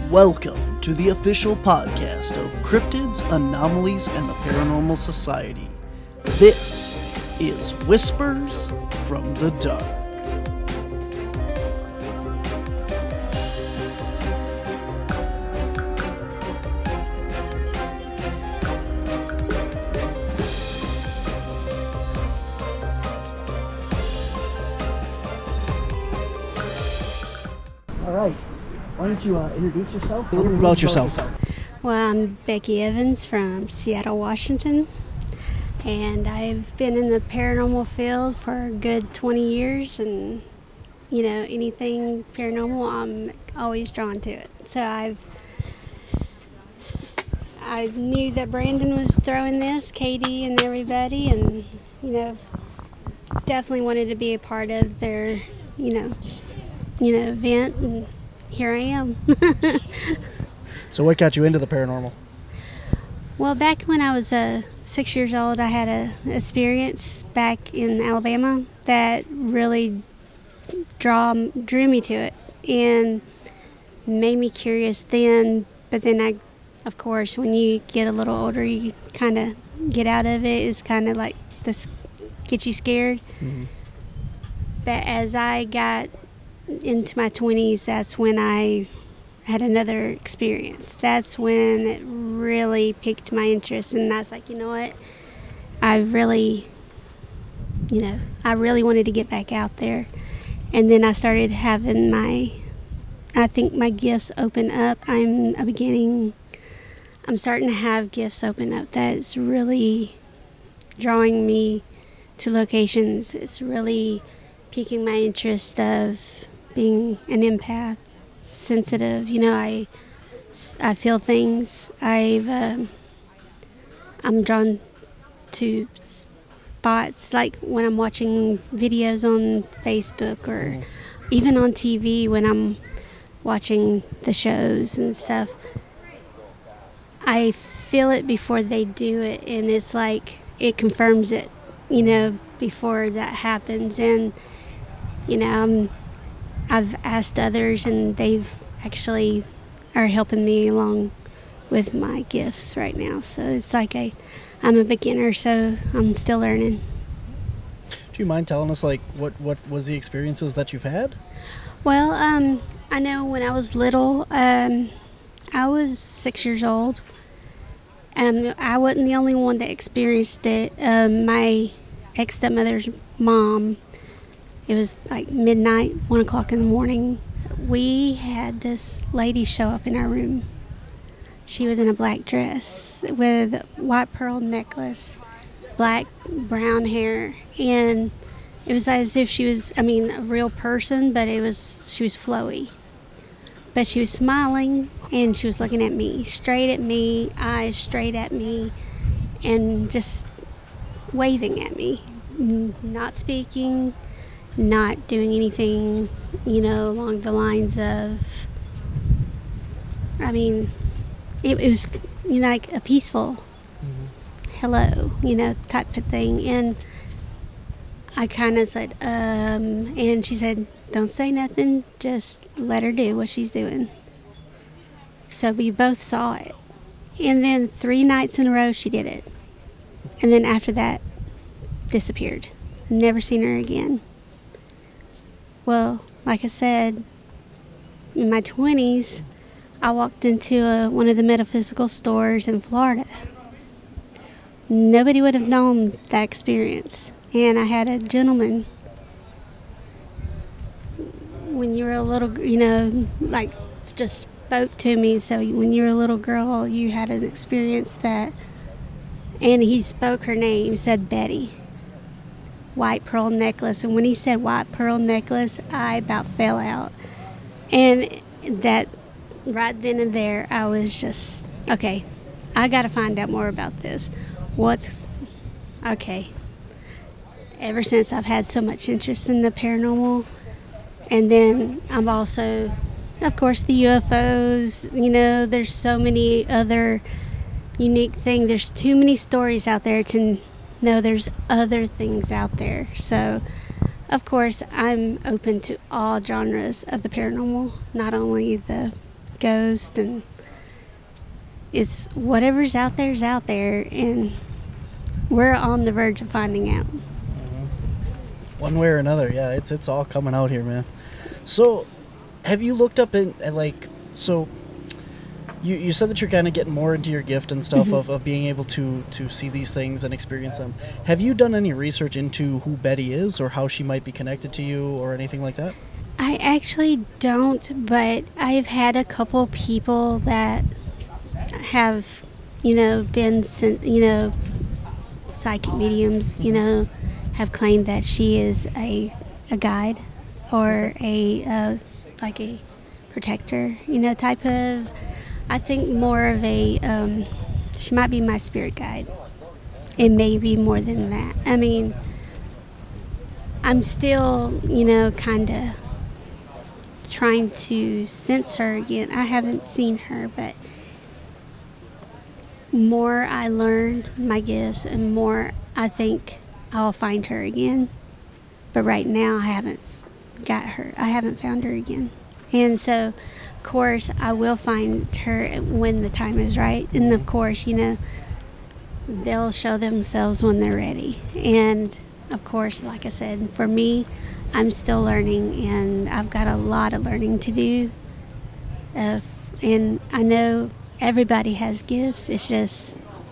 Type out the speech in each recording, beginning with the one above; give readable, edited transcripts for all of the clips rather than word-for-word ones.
Welcome to the official podcast of Cryptids, Anomalies, and the Paranormal Society. This is Whispers from the Dark. All right. Why don't you introduce yourself? A little bit about yourself. Well, I'm Becky Evans from Seattle, Washington, and I've been in the paranormal field for a good 20 years, and, you know, anything paranormal, I'm always drawn to it. So I knew that Brandon was throwing this, Katie and everybody, and, you know, definitely wanted to be a part of their, event, and here I am. So what got you into the paranormal? Well, back when I was 6 years old, I had an experience back in Alabama that really drew me to it and made me curious then. But then of course, when you get a little older, you kind of get out of it. It's kind of like this get you scared. Mm-hmm. But as I got into my 20s, that's when I had another experience. That's when it really piqued my interest, and I was like, you know what, I really wanted to get back out there. And then I started having my gifts open up. I'm starting to have gifts open up that's really drawing me to locations. It's really piquing my interest of being an empath, sensitive. I feel things. I'm drawn to spots, like when I'm watching videos on Facebook or even on TV when I'm watching the shows and stuff. I feel it before they do it, and it's like it confirms it, before that happens. And I've asked others, and they've actually are helping me along with my gifts right now. So it's like I'm a beginner, so I'm still learning. Do you mind telling us, what was the experiences that you've had? Well, I know when I was little, I was 6 years old. I wasn't the only one that experienced it. My ex-stepmother's mom, it was like midnight, 1 o'clock in the morning. We had this lady show up in our room. She was in a black dress with white pearl necklace, black brown hair, and it was as if she was, a real person, but she was flowy. But she was smiling, and she was looking at me, straight at me, eyes straight at me, and just waving at me, not speaking, not doing anything, along the lines of, it was, like a peaceful hello, type of thing. And I kind of said, and she said, don't say nothing, just let her do what she's doing. So we both saw it. And then 3 nights in a row she did it. And then after that, disappeared. Never seen her again. Well, like I said, in my 20s, I walked into one of the metaphysical stores in Florida. Nobody would have known that experience. And I had a gentleman, when you were a little, just spoke to me. So when you were a little girl, you had an experience that, and he spoke her name, said Betty. White pearl necklace. And when he said white pearl necklace, I about fell out. And that right then and there, I was just, okay, I got to find out more about this. Ever since I've had so much interest in the paranormal. And then I'm also, of course, the UFOs. There's so many other unique things. There's too many stories out there to know there's other things out there. So, of course, I'm open to all genres of the paranormal, not only the ghosts, and it's whatever's out there is out there, and we're on the verge of finding out. One way or another, yeah, it's all coming out here, man. So, have you looked up so you said that you're kind of getting more into your gift and stuff of being able to see these things and experience them. Have you done any research into who Betty is or how she might be connected to you or anything like that? I actually don't, but I've had a couple people that have, been, psychic mediums, have claimed that she is a guide or a protector, type of. I think more of a. She might be my spirit guide. It may be more than that. I mean, I'm still, kind of trying to sense her again. I haven't seen her, but more I learn my gifts and more I think I'll find her again. But right now I haven't found her again. And so, of course, I will find her when the time is right. And of course, they'll show themselves when they're ready. And of course, like I said, for me, I'm still learning, and I've got a lot of learning to do. And I know everybody has gifts. It's just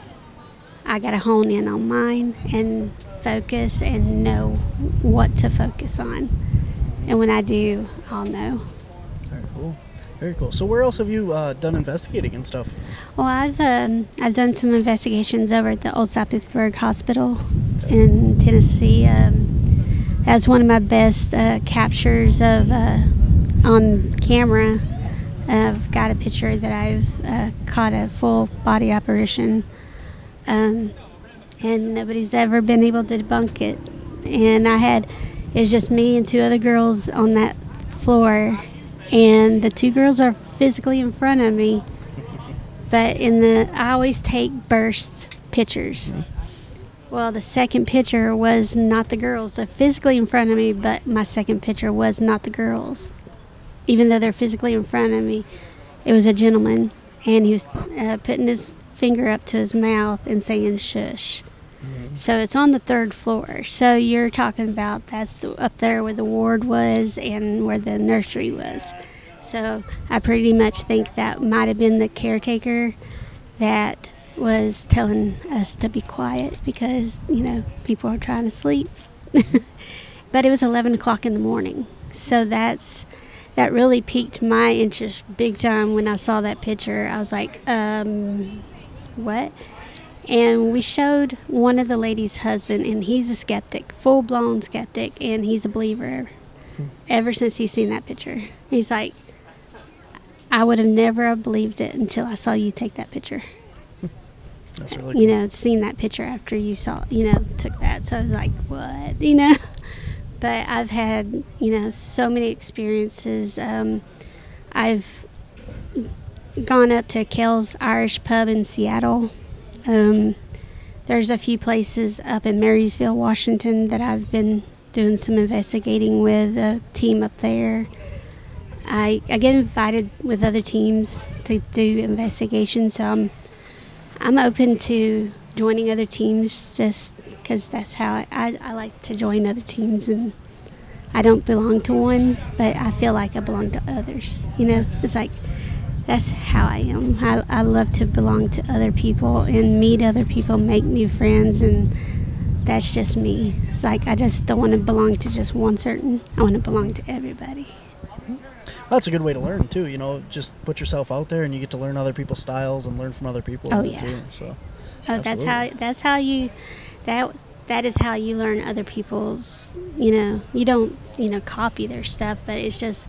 I got to hone in on mine and focus and know what to focus on. And when I do, I'll know. Very cool. Very cool. So where else have you done investigating and stuff? Well, I've done some investigations over at the Old South Pittsburgh Hospital in Tennessee. That's one of my best captures of on camera. I've got a picture that I've caught a full body apparition, and nobody's ever been able to debunk it. And it was just me and two other girls on that floor, and the two girls are physically in front of me, but I always take burst pictures. Well, the second picture was not the girls. They're physically in front of me, but my second picture was not the girls. Even though they're physically in front of me, it was a gentleman, and he was putting his finger up to his mouth and saying shush. So it's on the third floor. So you're talking about that's up there where the ward was and where the nursery was. So I pretty much think that might have been the caretaker that was telling us to be quiet because, people are trying to sleep. But it was 11 o'clock in the morning. So that really piqued my interest big time when I saw that picture. I was like, what? And we showed one of the ladies' husband, and he's a skeptic, full-blown skeptic, and he's a believer ever since he's seen that picture. He's like, I would have never believed it until I saw you take that picture. That's really cool. Seen that picture after you saw, took that. So I was like, what? But I've had, so many experiences. I've gone up to Kel's Irish Pub in Seattle. There's a few places up in Marysville, Washington that I've been doing some investigating with a team up there. I get invited with other teams to do investigations, so I'm open to joining other teams just because that's how I like to join other teams, and I don't belong to one, but I feel like I belong to others. It's like that's how I am. I love to belong to other people and meet other people, make new friends, and that's just me. It's like I just don't want to belong to just one certain. I want to belong to everybody. That's a good way to learn too. Just put yourself out there, and you get to learn other people's styles and learn from other people. Oh yeah. Too, so. That is how you learn other people's. You don't copy their stuff, but it's just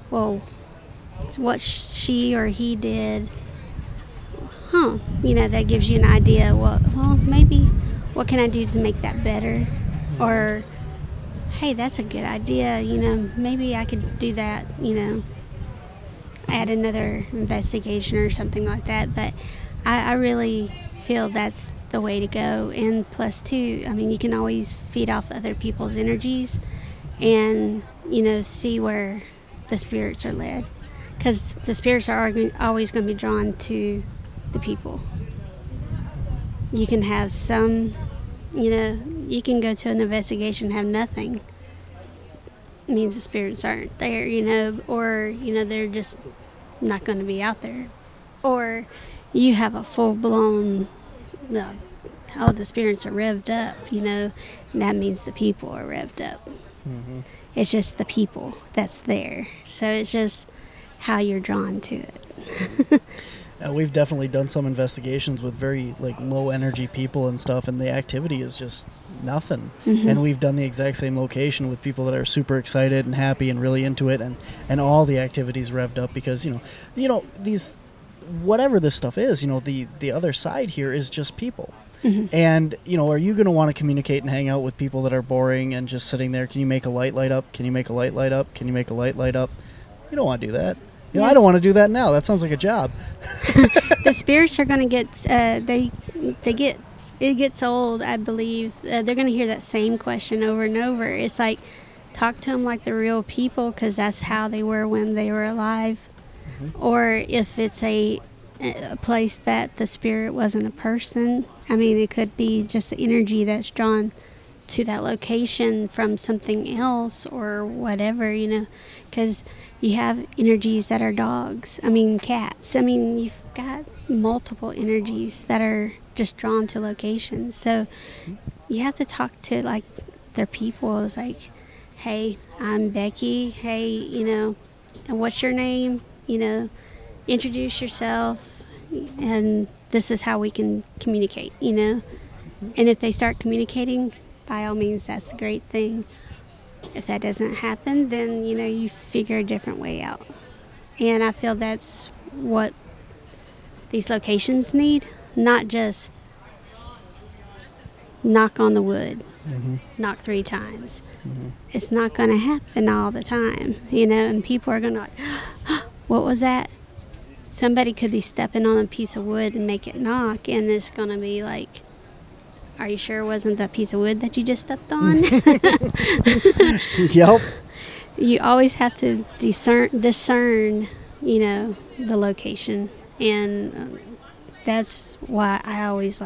what she or he did. That gives you an idea. Maybe what can I do to make that better, or hey, that's a good idea. Maybe I could do that. Add another investigation or something like that. But I really feel that's the way to go. And plus, too, you can always feed off other people's energies and, see where the spirits are led. because the spirits are always going to be drawn to the people. You can have some, you can go to an investigation and have nothing. It means the spirits aren't there, or, they're just not going to be out there. Or you have a full-blown, the spirits are revved up, and that means the people are revved up. Mm-hmm. It's just the people that's there. So it's just how you're drawn to it. We've definitely done some investigations with very low energy people and stuff, and the activity is just nothing. Mm-hmm. And we've done the exact same location with people that are super excited and happy and really into it, and all the activities revved up because these, whatever this stuff is, the other side here is just people. Mm-hmm. And are you going to want to communicate and hang out with people that are boring and just sitting there? Can you make a light up? Can you make a light up? Can you make a light up? You don't want to do that. I don't want to do that now. That sounds like a job. The spirits are going to get, it gets old, I believe. They're going to hear that same question over and over. It's like, talk to them like the real people, because that's how they were when they were alive. Mm-hmm. Or if it's a place that the spirit wasn't a person, it could be just the energy that's drawn to that location from something else or whatever, because you have energies that are dogs, cats. You've got multiple energies that are just drawn to locations. So you have to talk to their people. It's like, hey, I'm Becky. Hey, and what's your name? Introduce yourself, and this is how we can communicate, And if they start communicating, by all means, that's a great thing. If that doesn't happen, then, you figure a different way out. And I feel that's what these locations need, not just knock on the wood, knock 3 times. Mm-hmm. It's not going to happen all the time, and people are going to what was that? Somebody could be stepping on a piece of wood and make it knock, and it's going to be like, are you sure it wasn't that piece of wood that you just stepped on? Yep. You always have to discern, the location. And that's why I always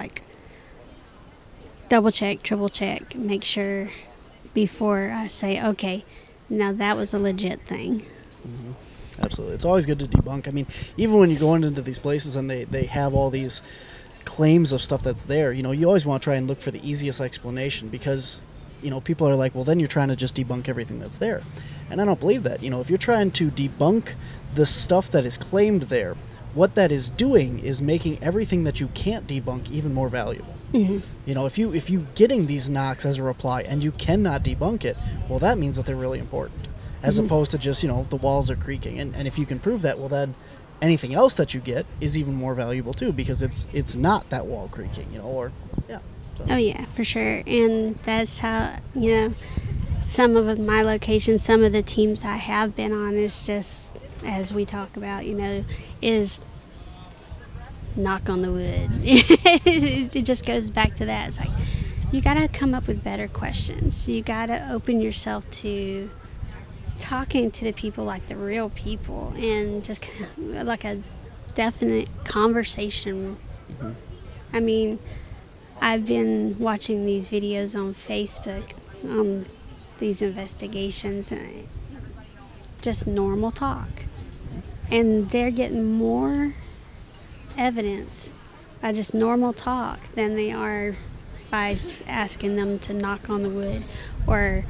double check, triple check, make sure before I say, okay, now that was a legit thing. Mm-hmm. Absolutely. It's always good to debunk. Even when you're going into these places and they have all these claims of stuff that's there, you always want to try and look for the easiest explanation, because people are like, well, then you're trying to just debunk everything that's there, and I don't believe that. If you're trying to debunk the stuff that is claimed there, what that is doing is making everything that you can't debunk even more valuable. Mm-hmm. If you getting these knocks as a reply and you cannot debunk it, well, that means that they're really important, as opposed to just the walls are creaking, and if you can prove that, well, then anything else that you get is even more valuable too, because it's not that wall creaking, So. Oh yeah, for sure. And that's how, some of my locations, some of the teams I have been on is just, as we talk about, is knock on the wood. It just goes back to that. It's like, you got to come up with better questions. You got to open yourself to talking to the people like the real people, and just like a definite conversation. Mm-hmm. I've been watching these videos on Facebook, these investigations, and just normal talk, and they're getting more evidence by just normal talk than they are by asking them to knock on the wood or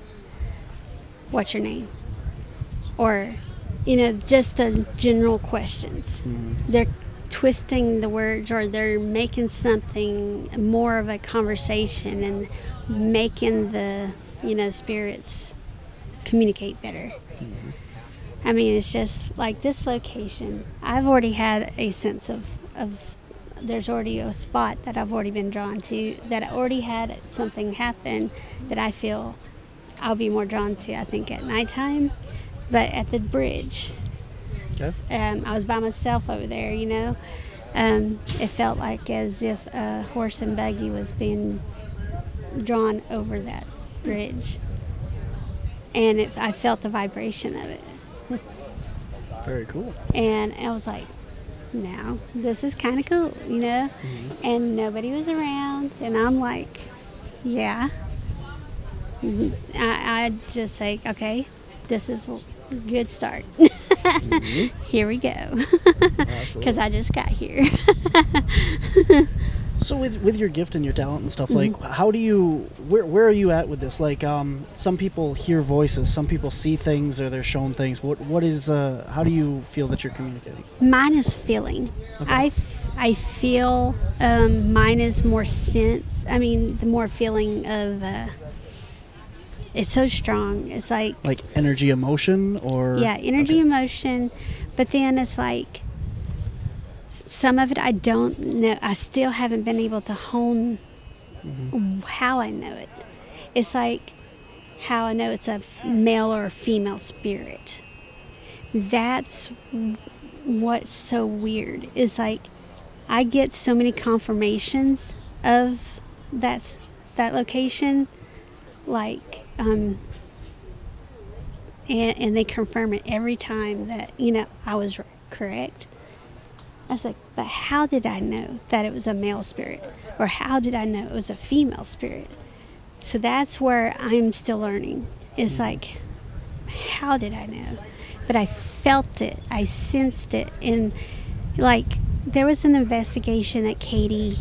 what's your name? Or, just the general questions. Mm-hmm. They're twisting the words, or they're making something more of a conversation and making the, spirits communicate better. Mm-hmm. It's just like this location. I've already had a sense of there's already a spot that I've already been drawn to, that I already had something happen that I feel I'll be more drawn to, I think, at nighttime. But at the bridge, okay. I was by myself over there, it felt like as if a horse and buggy was being drawn over that bridge. And I felt the vibration of it. Very cool. And I was like, now this is kind of cool, you know? And nobody was around. And I'm like, yeah. I just say, okay, this is a good start. Here we go. Because I just got here. So with your gift and your talent and stuff, like, how do you, where are you at with this? Like, some people hear voices, some people see things, or they're shown things. What is, how do you feel that you're communicating? Mine is feeling. Okay. I feel mine is more sense. I mean, the more feeling of, it's so strong. It's like energy, emotion, or? Yeah, energy, emotion. But then it's like, some of it I don't know. I still haven't been able to hone how I know it. It's like how I know it's a male or a female spirit. That's what's so weird. Is like I get so many confirmations of that location, like and they confirm it every time that I was correct. I was like, but how did I know that it was a male spirit? Or how did I know it was a female spirit? So that's where I'm still learning. It's like, how did I know? But I felt it. I sensed it. And, like, there was an investigation that Katie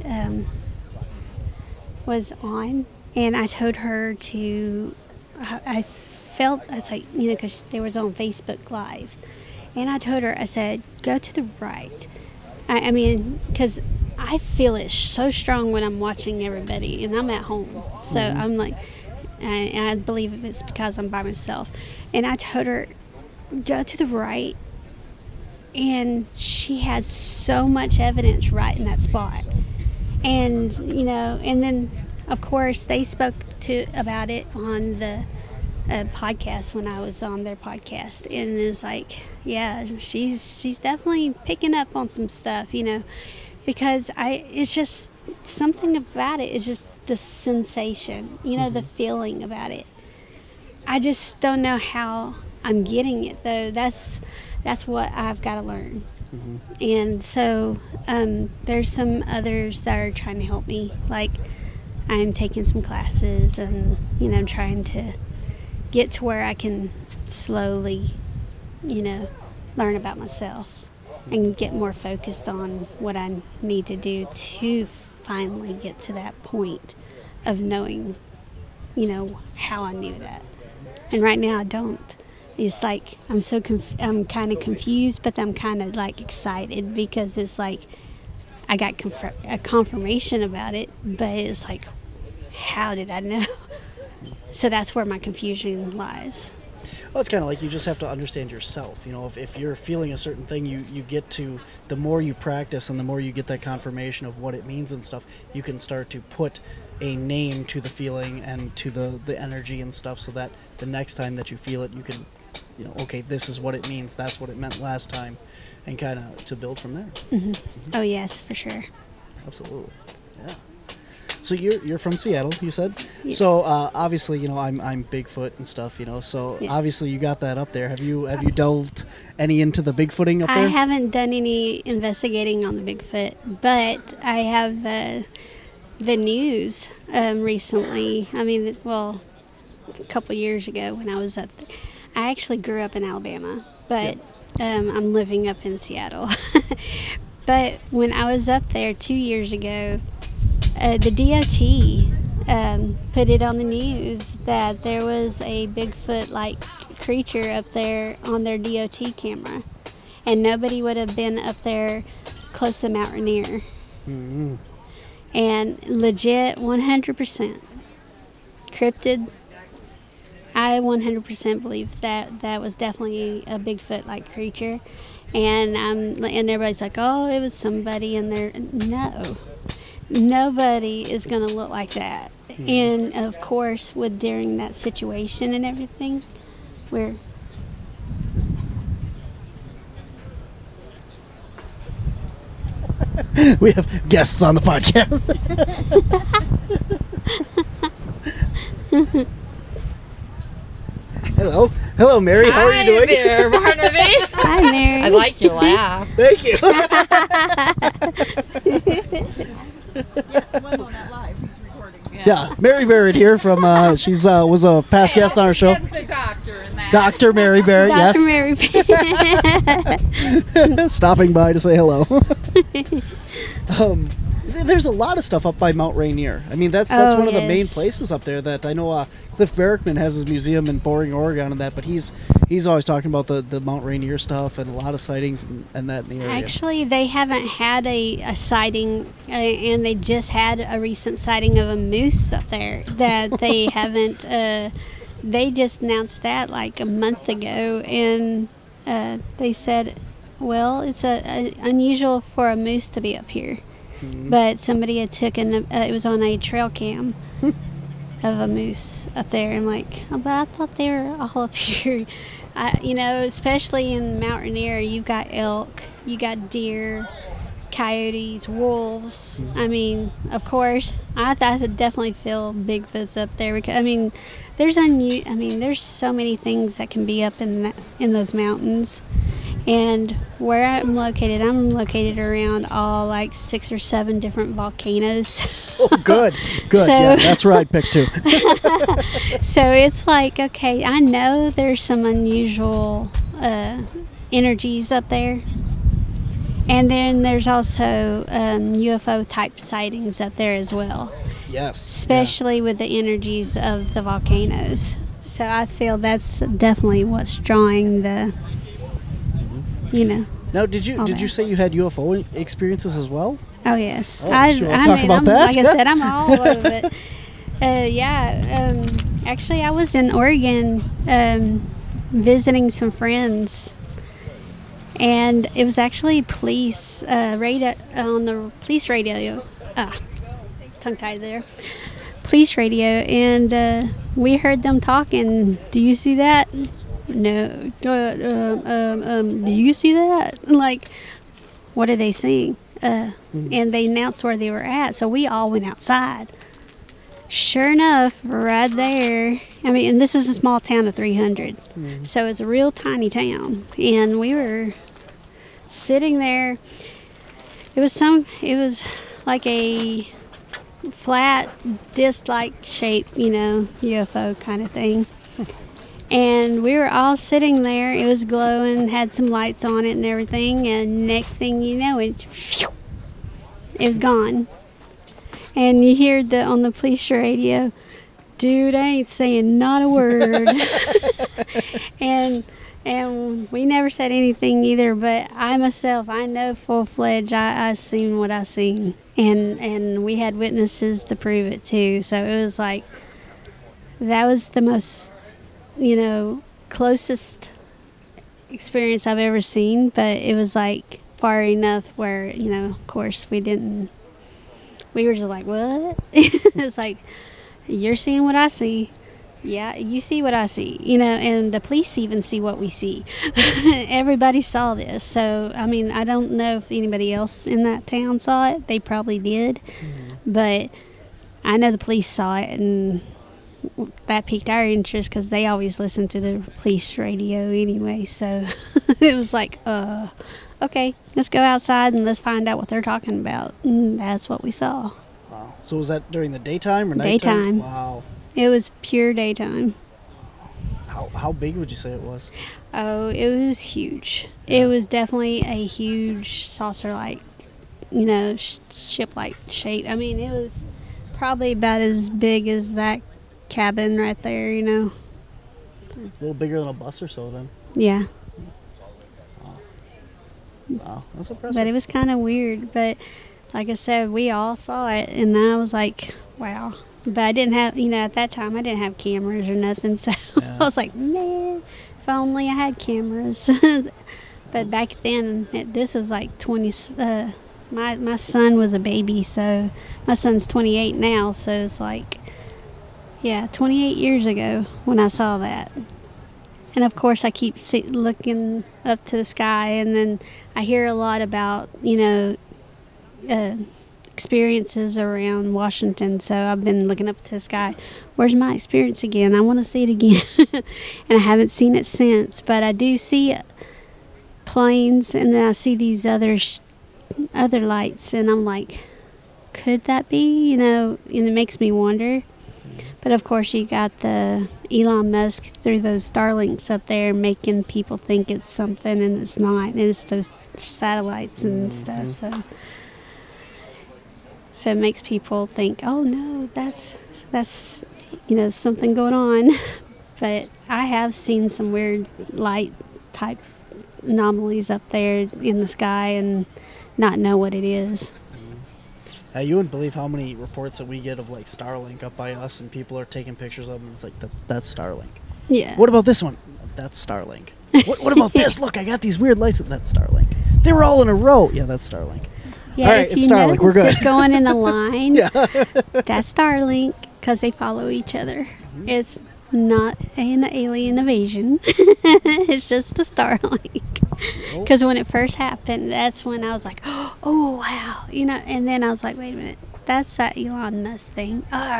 was on. And I told her to, I felt, I was like, because they was on Facebook Live. And I told her, I said, go to the right. I mean, because I feel it so strong when I'm watching everybody, and I'm at home. So I'm like, and I believe it's because I'm by myself. And I told her, go to the right. And she had so much evidence right in that spot. And, and then, of course, they spoke about it on the podcast when I was on their podcast, and it's like, yeah, she's definitely picking up on some stuff, because it's just something about it. It's just the sensation, the feeling about it. I just don't know how I'm getting it though. That's what I've got to learn. And so there's some others that are trying to help me. Like I'm taking some classes and trying to get to where I can slowly, learn about myself and get more focused on what I need to do to finally get to that point of knowing, how I knew that. And right now I don't. It's like I'm kind of confused, but I'm kind of like excited because it's like I got a confirmation about it, but it's like, how did I know? So that's where my confusion lies. Well, it's kind of like you just have to understand yourself. If you're feeling a certain thing, you get to, the more you practice and the more you get that confirmation of what it means and stuff, you can start to put a name to the feeling and to the energy and stuff, so that the next time that you feel it, you can, okay, this is what it means. That's what it meant last time, and kind of to build from there. Oh, yes, for sure. Absolutely. Yeah. So you're from Seattle, you said? Yeah. So obviously, I'm Bigfoot and stuff, so yes. Obviously you got that up there. Have you delved any into the Bigfooting up there? I haven't done any investigating on the Bigfoot, but I have the news recently. I mean, well, a couple years ago when I was up there. I actually grew up in Alabama, but I'm living up in Seattle. But when I was up there 2 years ago, the DOT put it on the news that there was a Bigfoot-like creature up there on their DOT camera, and nobody would have been up there close to Mount Rainier. Mm-hmm. And legit, 100% cryptid. I 100% believe that was definitely a Bigfoot-like creature, and everybody's like, oh, it was somebody in there. No. Nobody is going to look like that. And of course, during that situation and everything, where we have guests on the podcast. Hello. Hello, Mary. How are you doing? Hi there, Barnaby. Hi, Mary. I like your laugh. Thank you. Yeah, Mary Barrett here from. She's was a past guest on our show. That's the doctor in that. Dr. Mary Barrett. Dr. Yes. Mary Barrett. Stopping by to say hello. There's a lot of stuff up by Mount Rainier. I mean, that's Oh, one of the main yes. places up there that I know. Cliff Barrickman has his museum in Boring, Oregon, and that. But he's always talking about the Mount Rainier stuff and a lot of sightings and that in the area. Actually, they haven't had a sighting, and they just had a recent sighting of a moose up there that they haven't. They just announced that like a month ago, and they said, well, it's unusual for a moose to be up here. But somebody had taken, it was on a trail cam of a moose up there. I'm like, oh, but I thought they were all up here. Especially in Mount Rainier, you've got elk, you got deer, coyotes, wolves. I mean, of course, I definitely feel Bigfoot's up there because there's so many things that can be up in those mountains. And where I'm located around all like 6 or 7 different volcanoes. Oh, good. So- Yeah, that's where I'd pick too. So it's like, okay, I know there's some unusual energies up there. And then there's also UFO type sightings up there as well, Yes. especially with the energies of the volcanoes. So I feel that's definitely what's drawing the, Now, did you say you had UFO experiences as well? Oh yes, Oh, sure, we'll talk about that. Like I said, I'm all over it. Actually, I was in Oregon visiting some friends, and it was actually police radio on the police radio. Tongue tied there. Police radio, and we heard them talking. Do you see that? No. Do you see that? Like, what are they seeing? And they announced where they were at, so we all went outside. Sure enough, right there, I mean, and this is a small town of 300, so it's a real tiny town, and we were sitting there. It was like a flat disc-like shape, UFO kind of thing. And we were all sitting there. It was glowing, had some lights on it and everything. And next thing you know, it was gone. And you hear on the police radio, dude, I ain't saying not a word. and we never said anything either. But I myself, I know full-fledged, I seen what I seen. And we had witnesses to prove it too. So it was like, that was the most, closest experience I've ever seen, but it was like far enough where, of course we were just like, what? It was like, you're seeing what I see. Yeah, you see what I see, and the police even see what we see. Everybody saw this. So, I mean, I don't know if anybody else in that town saw it. They probably did. But I know the police saw it, and that piqued our interest because they always listen to the police radio anyway. So it was like, okay, let's go outside and let's find out what they're talking about. And that's what we saw. Wow. So was that during the daytime or nighttime? Daytime. Wow. It was pure daytime. How big would you say it was? Oh, it was huge. Yeah. It was definitely a huge saucer-like, ship-like shape. I mean, it was probably about as big as that cabin right there, A little bigger than a bus or so then. Yeah. Wow, that's impressive. But it was kind of weird. But like I said, we all saw it, and I was like, wow. But I didn't have, at that time, I didn't have cameras or nothing. So Yeah. I was like, man, if only I had cameras. But back then, this was like 20, my son was a baby, so my son's 28 now. So it's like, 28 years ago when I saw that. And of course, I keep looking up to the sky, and then I hear a lot about, experiences around Washington, so I've been looking up to the sky. Where's my experience again? I want to see it again. And I haven't seen it since, but I do see planes, and then I see these other lights, and I'm like, could that be? You know, and it makes me wonder. But of course, you got the Elon Musk through those Starlinks up there making people think it's something, and it's not. And it's those satellites and stuff. So it makes people think, oh no, that's something going on. But I have seen some weird light type anomalies up there in the sky and not know what it is. You wouldn't believe how many reports that we get of like Starlink up by us, and people are taking pictures of them. It's like that's Starlink. Yeah. What about this one? That's Starlink. What about this? Look, I got these weird lights. That's Starlink. They were all in a row. Yeah, that's Starlink. Yeah, all right, if it's you Starlink. We're good. It's going in a line. Yeah. That's Starlink because they follow each other. Mm-hmm. It's not an alien invasion. It's just the Starlink. Because when it first happened, that's when I was like, oh, wow. You know, and then I was like, wait a minute. That's that Elon Musk thing.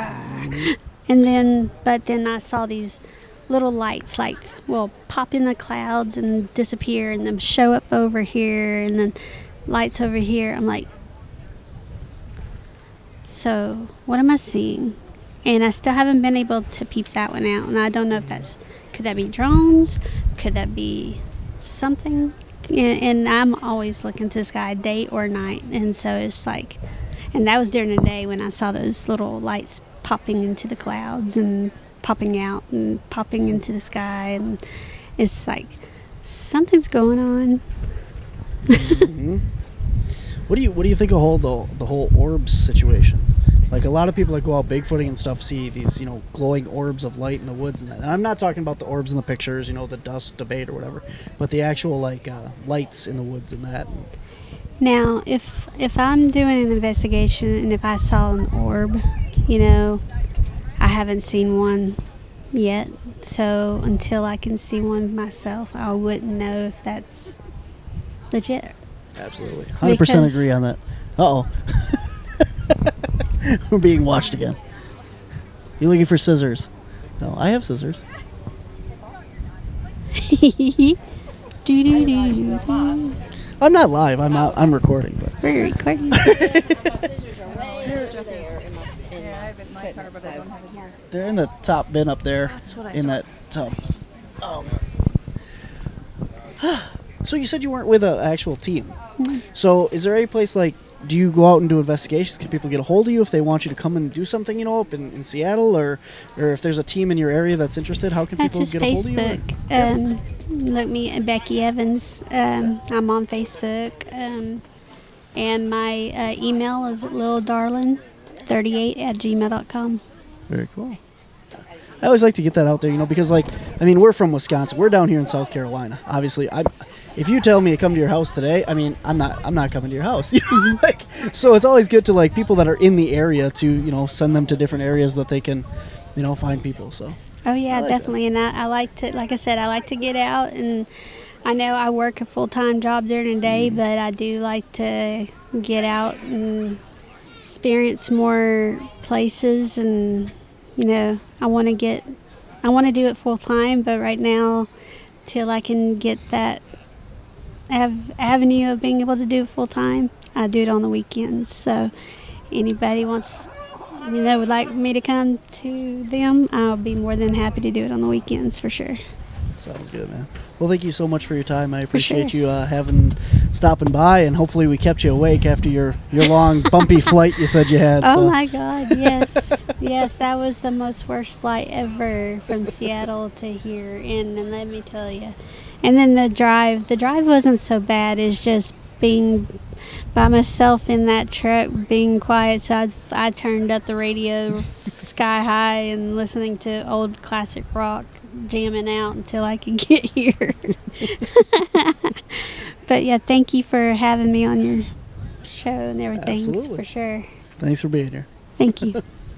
And but then I saw these little lights pop in the clouds and disappear and then show up over here and then lights over here. I'm like, so what am I seeing? And I still haven't been able to peep that one out. And I don't know if could that be drones? Could that be something? And I'm always looking to the sky day or night. And so it's like, and that was during the day when I saw those little lights popping into the clouds and popping out and popping into the sky. And it's like, something's going on. Mm-hmm. What do you think of the whole orbs situation? Like a lot of people that go out bigfooting and stuff see these, glowing orbs of light in the woods and that. And I'm not talking about the orbs in the pictures, the dust debate or whatever, but the actual lights in the woods and that. Now, if I'm doing an investigation and if I saw an orb, I haven't seen one yet. So until I can see one myself, I wouldn't know if that's legit. Absolutely. 100% agree on that. Uh-oh. We're being watched again. You looking for scissors? No, I have scissors. I'm not live. I'm recording. But we're recording. They're in the top bin up there. That's what I in thought. That tub. So you said you weren't with an actual team. Mm-hmm. So is there any place do you go out and do investigations? Can people get a hold of you if they want you to come and do something, up in Seattle, or if there's a team in your area that's interested? How can people get a hold of you? Just Facebook. Look me at Becky Evans. I'm on Facebook, and my email is lildarlin38@gmail.com. Very cool. I always like to get that out there, because we're from Wisconsin. We're down here in South Carolina. Obviously, if you tell me to come to your house today, I'm not coming to your house. So it's always good to people that are in the area to, send them to different areas that they can, find people. So. Oh yeah, definitely. That. And I like to, like I said, I like to get out, and I know I work a full-time job during the day, but I do like to get out and experience more places, and I want to do it full time, but right now, till I can get that avenue of being able to do it full time, I do it on the weekends. So anybody wants, would like me to come to them, I'll be more than happy to do it on the weekends for sure. Sounds good, man. Well, thank you so much for your time. I appreciate you stopping by, and hopefully we kept you awake after your long, bumpy flight you said you had. Oh, my God, yes. Yes, that was the most worst flight ever from Seattle to here, and let me tell you. And then the drive wasn't so bad. It's just being by myself in that truck, being quiet. So I turned up the radio sky high and listening to old classic rock, jamming out until I could get here. But yeah, thank you for having me on your show and everything. Absolutely. For sure. Thanks for being here. Thank you.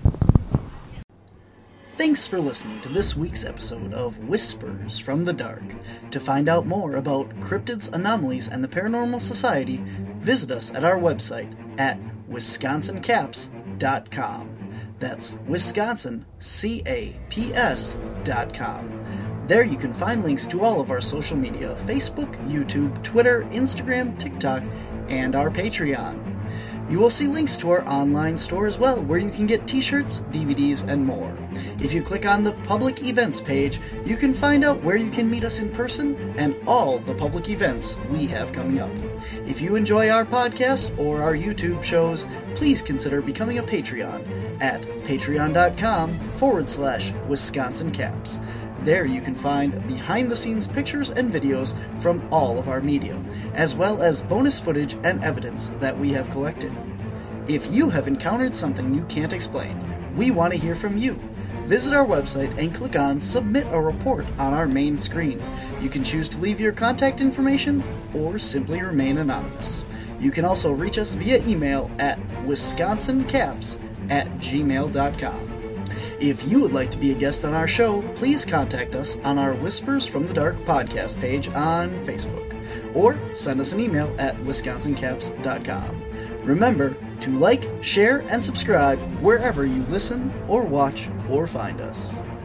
Thanks for listening to this week's episode of Whispers from the Dark. To find out more about cryptids, anomalies, and the Paranormal Society, visit us at our website at wisconsincaps.com. That's wisconsincaps.com. There you can find links to all of our social media: Facebook, YouTube, Twitter, Instagram, TikTok, and our Patreon. You will see links to our online store as well, where you can get t-shirts, DVDs, and more. If you click on the public events page, you can find out where you can meet us in person and all the public events we have coming up. If you enjoy our podcast or our YouTube shows, please consider becoming a Patreon at patreon.com/WisconsinCaps. There you can find behind-the-scenes pictures and videos from all of our media, as well as bonus footage and evidence that we have collected. If you have encountered something you can't explain, we want to hear from you. Visit our website and click on Submit a Report on our main screen. You can choose to leave your contact information or simply remain anonymous. You can also reach us via email at wisconsincaps@gmail.com. If you would like to be a guest on our show, please contact us on our Whispers from the Dark podcast page on Facebook, or send us an email at wisconsincaps.com. Remember to like, share, and subscribe wherever you listen or watch or find us.